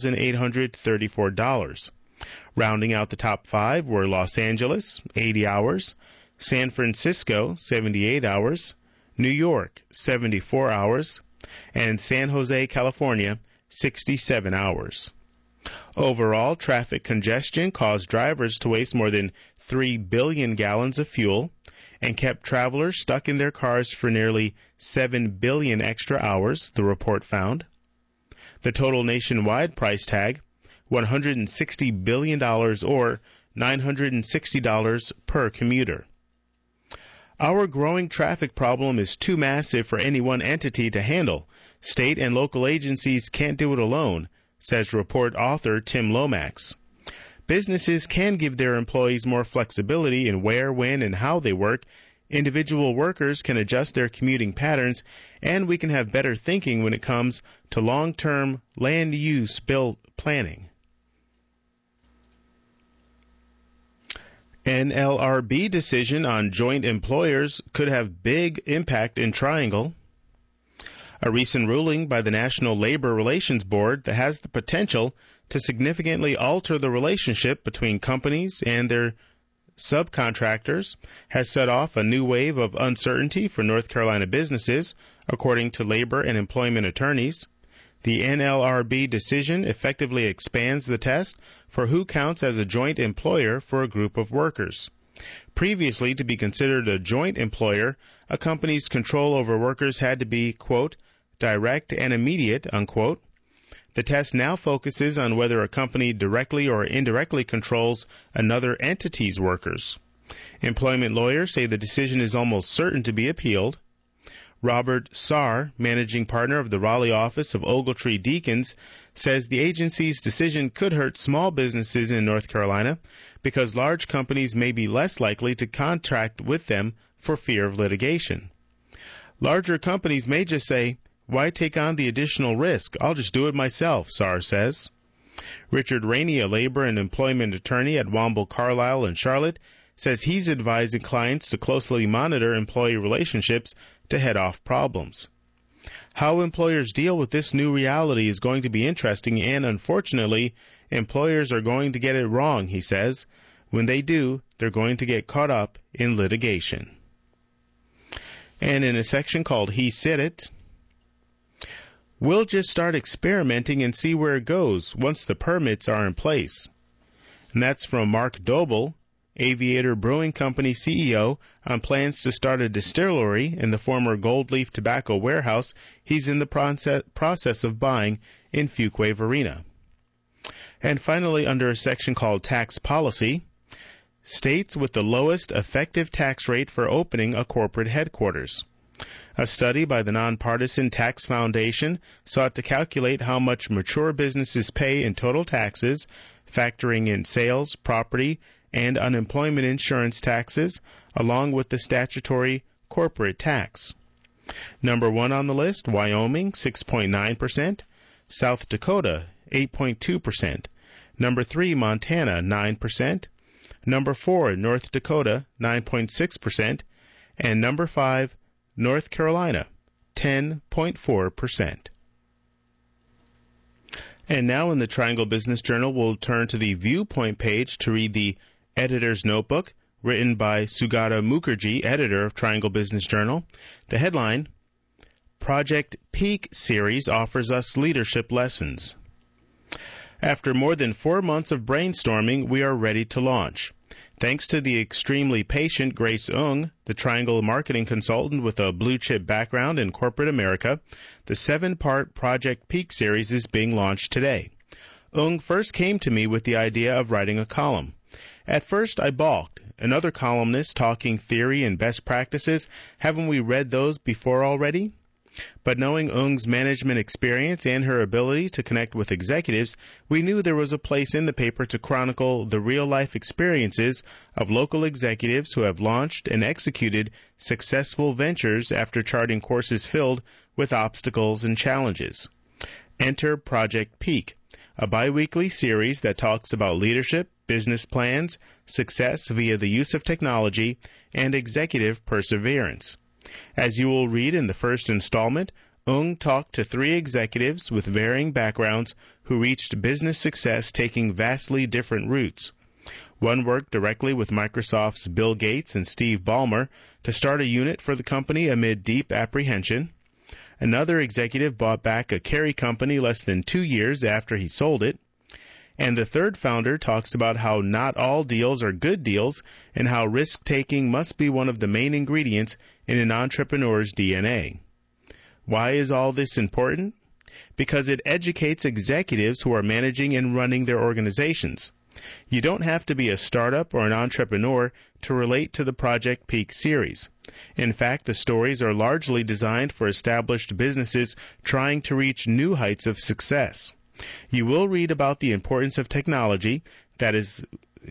$1,834. Rounding out the top 5 were Los Angeles, 80 hours, San Francisco, 78 hours, New York, 74 hours, and San Jose, California, 67 hours. Overall, traffic congestion caused drivers to waste more than 3 billion gallons of fuel and kept travelers stuck in their cars for nearly 7 billion extra hours, the report found. The total nationwide price tag, $160 billion or $960 per commuter. Our growing traffic problem is too massive for any one entity to handle. State and local agencies can't do it alone, says report author Tim Lomax. Businesses can give their employees more flexibility in where, when, and how they work. Individual workers can adjust their commuting patterns, and we can have better thinking when it comes to long-term land use bill planning. NLRB decision on joint employers could have big impact in Triangle. A recent ruling by the National Labor Relations Board that has the potential to significantly alter the relationship between companies and their subcontractors has set off a new wave of uncertainty for North Carolina businesses, according to labor and employment attorneys. The NLRB decision effectively expands the test for who counts as a joint employer for a group of workers. Previously, to be considered a joint employer, a company's control over workers had to be, quote, direct and immediate, unquote. The test now focuses on whether a company directly or indirectly controls another entity's workers. Employment lawyers say the decision is almost certain to be appealed. Robert Sarr, managing partner of the Raleigh office of Ogletree Deakins, says the agency's decision could hurt small businesses in North Carolina because large companies may be less likely to contract with them for fear of litigation. Larger companies may just say, "Why take on the additional risk? I'll just do it myself," Sarr says. Richard Rainey, a labor and employment attorney at Womble Carlisle in Charlotte, says he's advising clients to closely monitor employee relationships to head off problems. How employers deal with this new reality is going to be interesting, and unfortunately, employers are going to get it wrong, he says. When they do, they're going to get caught up in litigation. And in a section called He Said It, we'll just start experimenting and see where it goes once the permits are in place. And that's from Mark Doble, Aviator Brewing Company CEO, on plans to start a distillery in the former Gold Leaf Tobacco warehouse he's in the process of buying in Fuquay-Varina. And finally, under a section called Tax Policy, states with the lowest effective tax rate for opening a corporate headquarters. A study by the Nonpartisan Tax Foundation sought to calculate how much mature businesses pay in total taxes, factoring in sales, property, and unemployment insurance taxes, along with the statutory corporate tax. Number 1 on the list, Wyoming, 6.9%, South Dakota, 8.2%, Number 3, Montana, 9%, Number 4, North Dakota, 9.6%, and Number 5, North Carolina, 10.4%. And now in the Triangle Business Journal, we'll turn to the Viewpoint page to read the Editor's Notebook, written by Sugata Mukherjee, editor of Triangle Business Journal. The headline, Project Peak Series offers us leadership lessons. After more than 4 months of brainstorming, we are ready to launch. Thanks to the extremely patient Grace Ung, the Triangle marketing consultant with a blue-chip background in corporate America, the 7-part Project Peak series is being launched today. Ung first came to me with the idea of writing a column. At first, I balked. Another columnist talking theory and best practices, haven't we read those before already? But knowing Ung's management experience and her ability to connect with executives, we knew there was a place in the paper to chronicle the real-life experiences of local executives who have launched and executed successful ventures after charting courses filled with obstacles and challenges. Enter Project Peak, a biweekly series that talks about leadership, business plans, success via the use of technology, and executive perseverance. As you will read in the first installment, Ung talked to 3 executives with varying backgrounds who reached business success taking vastly different routes. One worked directly with Microsoft's Bill Gates and Steve Ballmer to start a unit for the company amid deep apprehension. Another executive bought back a Kerry company less than 2 years after he sold it. And the third founder talks about how not all deals are good deals and how risk-taking must be one of the main ingredients in an entrepreneur's DNA. Why is all this important? Because it educates executives who are managing and running their organizations. You don't have to be a startup or an entrepreneur to relate to the Project Peak series. In fact, the stories are largely designed for established businesses trying to reach new heights of success. You will read about the importance of technology that is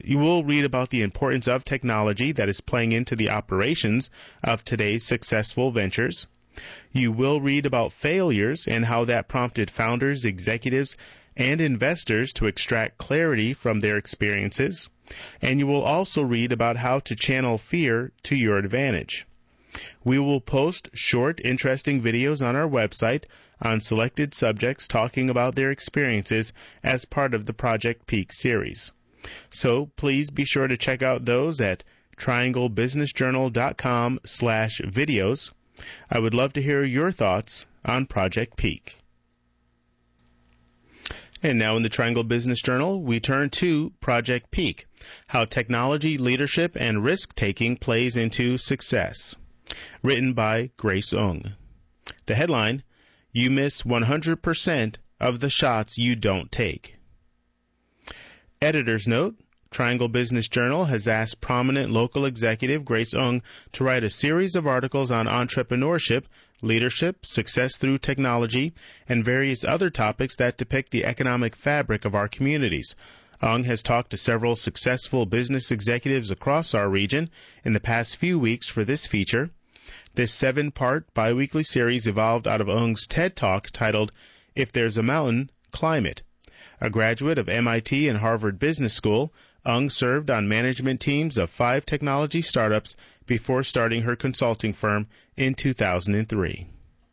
playing into the operations of today's successful ventures. You will read about failures and how that prompted founders, executives, and investors to extract clarity from their experiences. And you will also read about how to channel fear to your advantage. We will post short, interesting videos on our website on selected subjects talking about their experiences as part of the Project Peak series. So please be sure to check out those at trianglebusinessjournal.com/videos. I would love to hear your thoughts on Project Peak. And now in the Triangle Business Journal, we turn to Project Peak, how technology, leadership, and risk-taking plays into success. Written by Grace Ung. The headline, You Miss 100% of the Shots You Don't Take. Editor's note, Triangle Business Journal has asked prominent local executive Grace Ung to write a series of articles on entrepreneurship, leadership, success through technology, and various other topics that depict the economic fabric of our communities. Ung has talked to several successful business executives across our region in the past few weeks for this feature. This 7-part biweekly series evolved out of Ung's TED Talk titled, If There's a Mountain, Climb It. A graduate of MIT and Harvard Business School, Ung served on management teams of 5 technology startups before starting her consulting firm in 2003.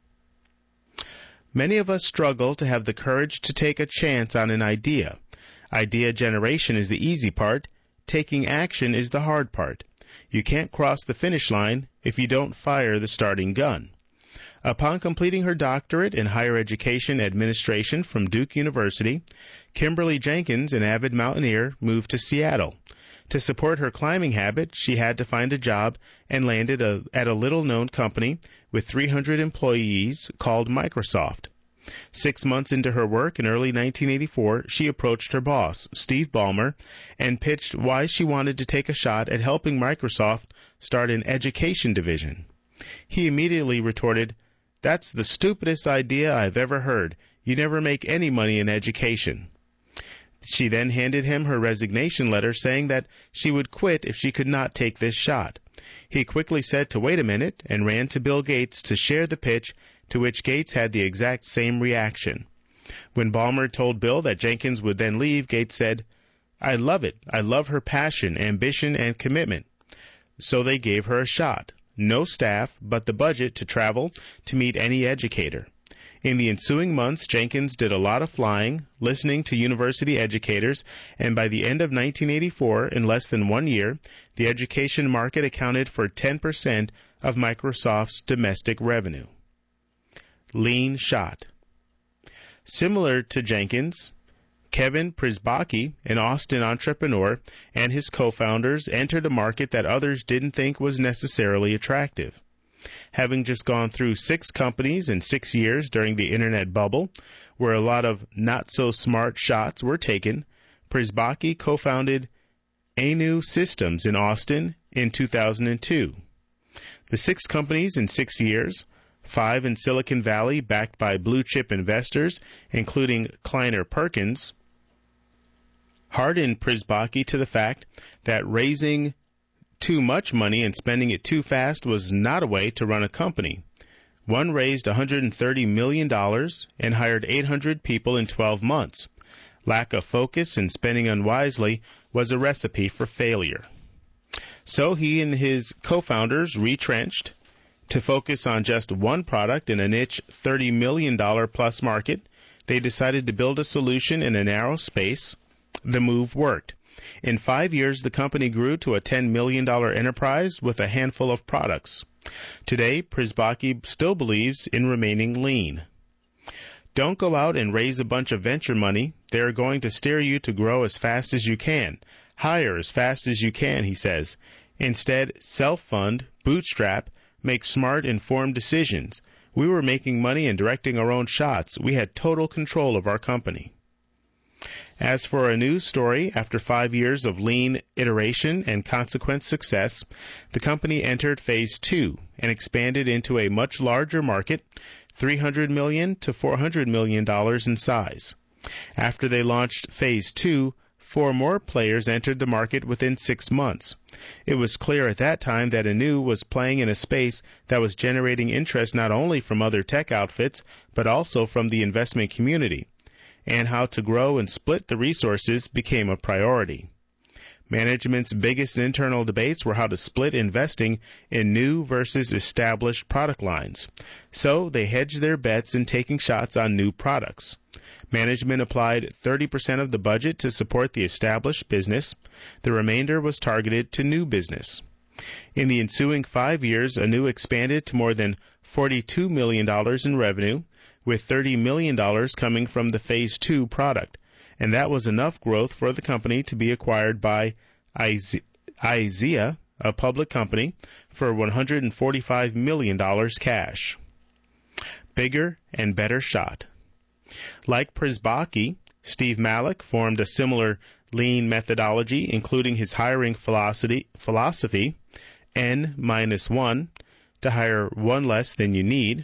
Many of us struggle to have the courage to take a chance on an idea. Idea generation is the easy part. Taking action is the hard part. You can't cross the finish line if you don't fire the starting gun. Upon completing her doctorate in higher education administration from Duke University, Kimberly Jenkins, an avid mountaineer, moved to Seattle. To support her climbing habit, she had to find a job and landed at a little-known company with 300 employees called Microsoft. 6 months into her work in early 1984, she approached her boss, Steve Ballmer, and pitched why she wanted to take a shot at helping Microsoft start an education division. He immediately retorted, "That's the stupidest idea I've ever heard. You never make any money in education." She then handed him her resignation letter saying that she would quit if she could not take this shot. He quickly said to wait a minute and ran to Bill Gates to share the pitch, to which Gates had the exact same reaction. When Ballmer told Bill that Jenkins would then leave, Gates said, "I love it. I love her passion, ambition, and commitment." So they gave her a shot. No staff, but the budget to travel to meet any educator. In the ensuing months, Jenkins did a lot of flying, listening to university educators, and by the end of 1984, in less than 1 year, the education market accounted for 10% of Microsoft's domestic revenue. Lean shot. Similar to Jenkins, Kevin Przybacki, an Austin entrepreneur, and his co-founders entered a market that others didn't think was necessarily attractive. Having just gone through 6 companies in 6 years during the internet bubble, where a lot of not-so-smart shots were taken, Przybacki co-founded Anu Systems in Austin in 2002. The 6 companies in 6 years, 5 in Silicon Valley backed by blue-chip investors, including Kleiner Perkins, hardened Przybacki to the fact that raising too much money and spending it too fast was not a way to run a company. One raised $130 million and hired 800 people in 12 months. Lack of focus and spending unwisely was a recipe for failure. So he and his co-founders retrenched to focus on just one product in a niche $30 million plus market. They decided to build a solution in a narrow space. The move worked. In 5 years, the company grew to a $10 million enterprise with a handful of products. Today, Przybacki still believes in remaining lean. Don't go out and raise a bunch of venture money. They are going to steer you to grow as fast as you can. Hire as fast as you can, he says. Instead, self-fund, bootstrap, make smart, informed decisions. We were making money and directing our own shots. We had total control of our company. As for a news story, after 5 years of lean iteration and consequent success, the company entered Phase 2 and expanded into a much larger market, $300 million to $400 million in size. After they launched Phase 2, 4 more players entered the market within 6 months. It was clear at that time that Anu was playing in a space that was generating interest not only from other tech outfits, but also from the investment community, and how to grow and split the resources became a priority. Management's biggest internal debates were how to split investing in new versus established product lines. So they hedged their bets in taking shots on new products. Management applied 30% of the budget to support the established business. The remainder was targeted to new business. In the ensuing 5 years, Anu expanded to more than $42 million in revenue, with $30 million coming from the Phase 2 product. And that was enough growth for the company to be acquired by IZEA, a public company, for $145 million cash. Bigger and better shot. Like Przybaki, Steve Malik formed a similar lean methodology, including his hiring philosophy, N-1, to hire one less than you need.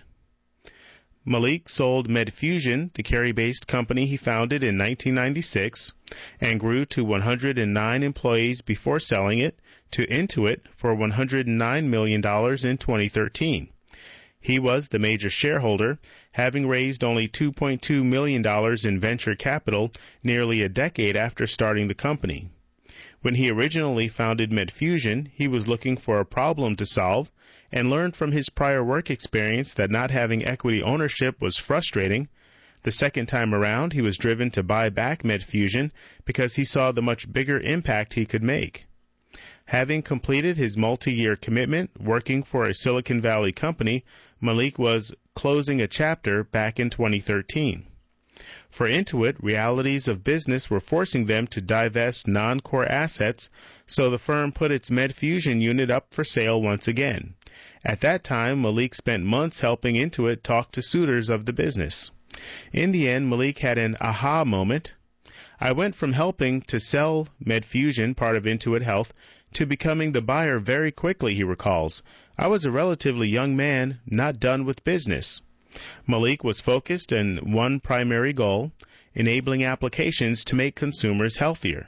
Malik sold MedFusion, the Cary-based company he founded in 1996, and grew to 109 employees before selling it to Intuit for $109 million in 2013. He was the major shareholder, having raised only $2.2 million in venture capital nearly a decade after starting the company. When he originally founded MedFusion, he was looking for a problem to solve and learned from his prior work experience that not having equity ownership was frustrating. The second time around, he was driven to buy back MedFusion because he saw the much bigger impact he could make. Having completed his multi-year commitment working for a Silicon Valley company, Malik was closing a chapter back in 2013. For Intuit, realities of business were forcing them to divest non-core assets, so the firm put its MedFusion unit up for sale once again. At that time, Malik spent months helping Intuit talk to suitors of the business. In the end, Malik had an aha moment. I went from helping to sell MedFusion, part of Intuit Health, to becoming the buyer very quickly, he recalls. I was a relatively young man, not done with business. Malik was focused on one primary goal, enabling applications to make consumers healthier.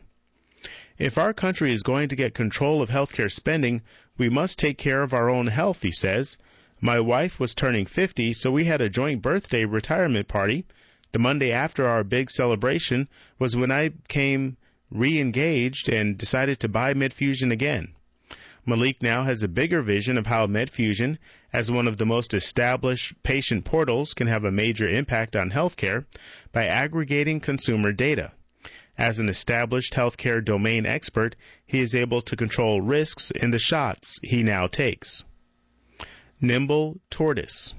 If our country is going to get control of healthcare spending, we must take care of our own health, he says. My wife was turning 50, so we had a joint birthday retirement party. The Monday after our big celebration was when I became re-engaged and decided to buy MedFusion again. Malik now has a bigger vision of how MedFusion, as one of the most established patient portals, can have a major impact on healthcare by aggregating consumer data. As an established healthcare domain expert, he is able to control risks in the shots he now takes. Nimble Tortoise.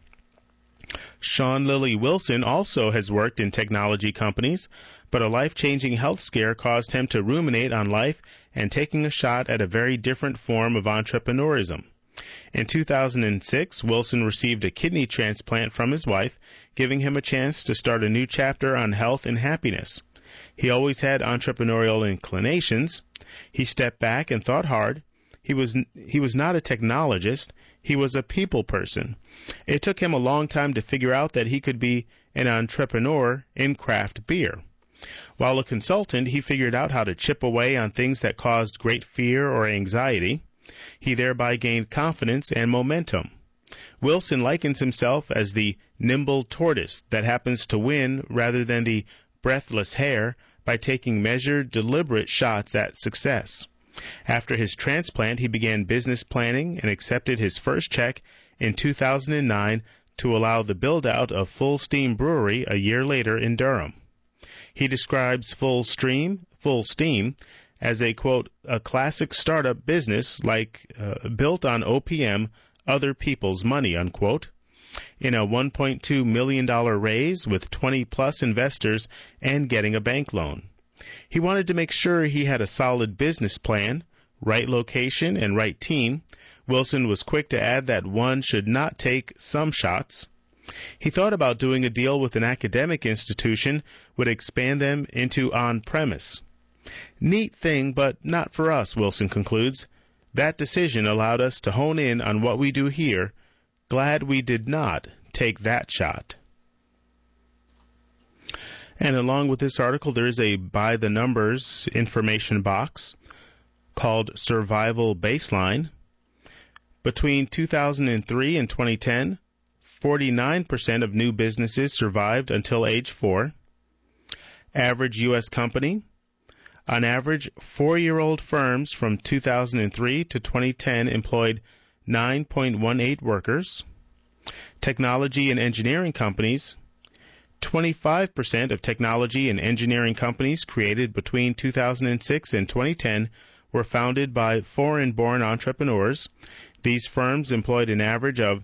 Sean Lilly Wilson also has worked in technology companies, but a life-changing health scare caused him to ruminate on life and taking a shot at a very different form of entrepreneurism. In 2006, Wilson received a kidney transplant from his wife, giving him a chance to start a new chapter on health and happiness. He always had entrepreneurial inclinations. He stepped back and thought hard. He was not a technologist. He was a people person. It took him a long time to figure out that he could be an entrepreneur in craft beer. While a consultant, he figured out how to chip away on things that caused great fear or anxiety. He thereby gained confidence and momentum. Wilson likens himself as the nimble tortoise that happens to win rather than the breathless hare by taking measured, deliberate shots at success. After his transplant, he began business planning and accepted his first check in 2009 to allow the build-out of Full Steam Brewery a year later in Durham. He describes Full Steam as a, quote, a classic startup business built on OPM, other people's money, unquote, in a $1.2 million raise with 20-plus investors and getting a bank loan. He wanted to make sure he had a solid business plan, right location, and right team. Wilson was quick to add that one should not take some shots. He thought about doing a deal with an academic institution would expand them into on-premise. Neat thing, but not for us, Wilson concludes. That decision allowed us to hone in on what we do here. Glad we did not take that shot. And along with this article, there is a by-the-numbers information box called Survival Baseline. Between 2003 and 2010, 49% of new businesses survived until age 4. Average U.S. company, On average, 4-year-old firms from 2003 to 2010 employed 9.18 workers. Technology and engineering companies. 25% of technology and engineering companies created between 2006 and 2010 were founded by foreign-born entrepreneurs. These firms employed an average of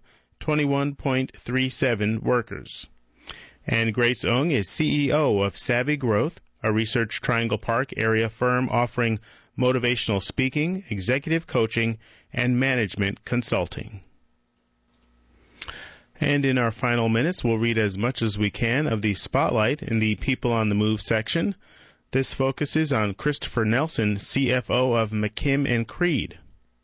21.37 workers. And Grace Ung is CEO of Savvy Growth, a Research Triangle Park area firm offering motivational speaking, executive coaching, and management consulting. And in our final minutes, we'll read as much as we can of the Spotlight in the People on the Move section. This focuses on Christopher Nelson, CFO of McKim & Creed.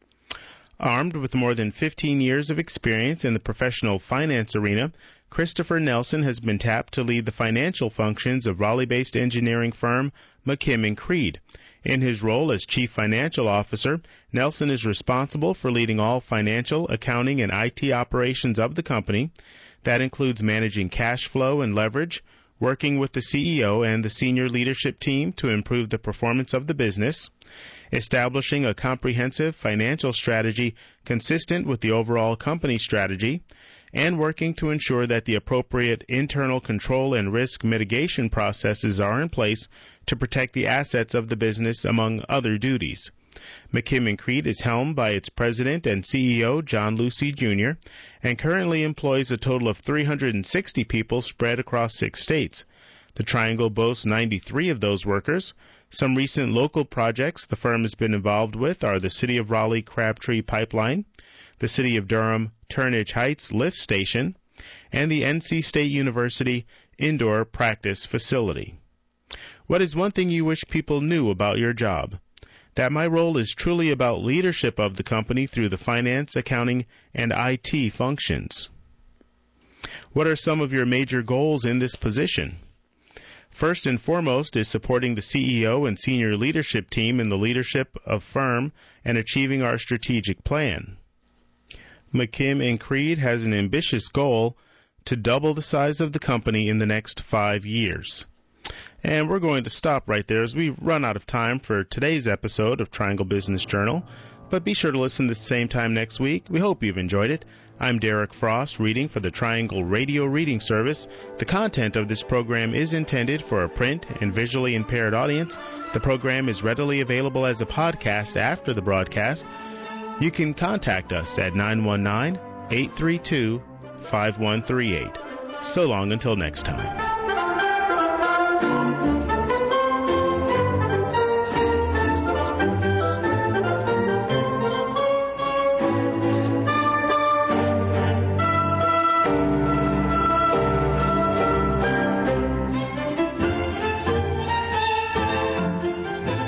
Armed with more than 15 years of experience in the professional finance arena, Christopher Nelson has been tapped to lead the financial functions of Raleigh-based engineering firm McKim & Creed. In his role as Chief Financial Officer, Nelson is responsible for leading all financial, accounting, and IT operations of the company. That includes managing cash flow and leverage, working with the CEO and the senior leadership team to improve the performance of the business, establishing a comprehensive financial strategy consistent with the overall company strategy, and working to ensure that the appropriate internal control and risk mitigation processes are in place to protect the assets of the business, among other duties. McKim & Creed is helmed by its president and CEO, John Lucey Jr., and currently employs a total of 360 people spread across 6 states. The Triangle boasts 93 of those workers. Some recent local projects the firm has been involved with are the City of Raleigh Crabtree Pipeline, the City of Durham Turnage Heights Lift Station, and the NC State University Indoor Practice Facility. What is one thing you wish people knew about your job? That my role is truly about leadership of the company through the finance, accounting, and IT functions. What are some of your major goals in this position? First and foremost is supporting the CEO and senior leadership team in the leadership of firm and achieving our strategic plan. McKim & Creed has an ambitious goal to double the size of the company in the next 5 years. And we're going to stop right there as we run out of time for today's episode of Triangle Business Journal. But be sure to listen at the same time next week. We hope you've enjoyed it. I'm Derek Frost, reading for the Triangle Radio Reading Service. The content of this program is intended for a print and visually impaired audience. The program is readily available as a podcast after the broadcast. You can contact us at 919-832-5138. So long until next time.